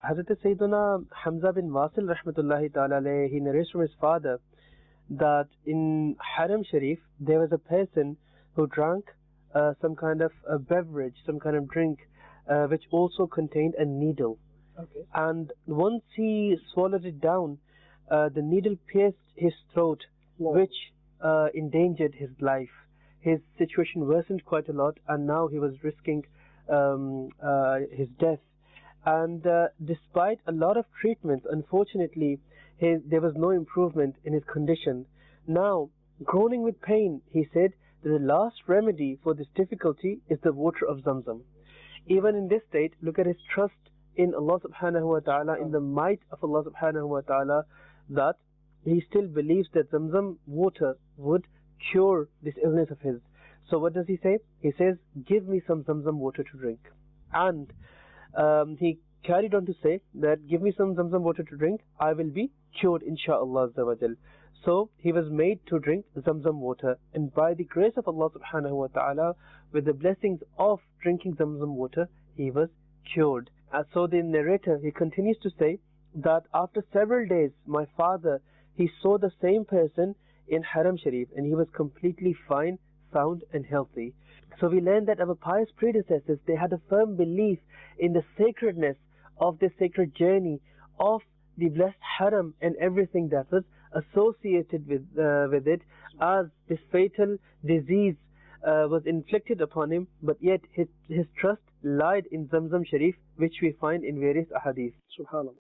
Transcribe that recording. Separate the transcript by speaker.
Speaker 1: Hazrat Sayyiduna Hamza bin Wasil rahmatullahi ta'ala alayhi, he narrates from his father that in Haram Sharif there was a person who drank some kind of a beverage, some kind of drink, which also contained a needle.
Speaker 2: Okay.
Speaker 1: And once he swallowed it down, the needle pierced his throat,
Speaker 2: Wow.
Speaker 1: which endangered his life. His situation worsened quite a lot, and now he was risking his death. And despite a lot of treatments, unfortunately, there was no improvement in his condition. Now, groaning with pain, he said that the last remedy for this difficulty is the water of Zamzam. Even in this state, look at his trust in Allah subhanahu wa ta'ala, in the might of Allah subhanahu wa ta'ala, that he still believes that Zamzam water would cure this illness of his. So what does he say? He says, give me some Zamzam water to drink. And he carried on to say that give me some Zamzam water to drink, I will be cured insha'Allah azza wa jal. So he was made to drink Zamzam water, and by the grace of Allah subhanahu wa ta'ala, with the blessings of drinking Zamzam water, he was cured. So the narrator, he continues to say that after several days, my father, he saw the same person in Haram Sharif, and he was completely fine, sound and healthy. So we learn that our pious predecessors, they had a firm belief in the sacredness of this sacred journey of the blessed Haram and everything that was associated with it, as this fatal disease was inflicted upon him, but yet his trust lied in Zamzam Sharif, which we find in various ahadith.
Speaker 2: Subhanallah.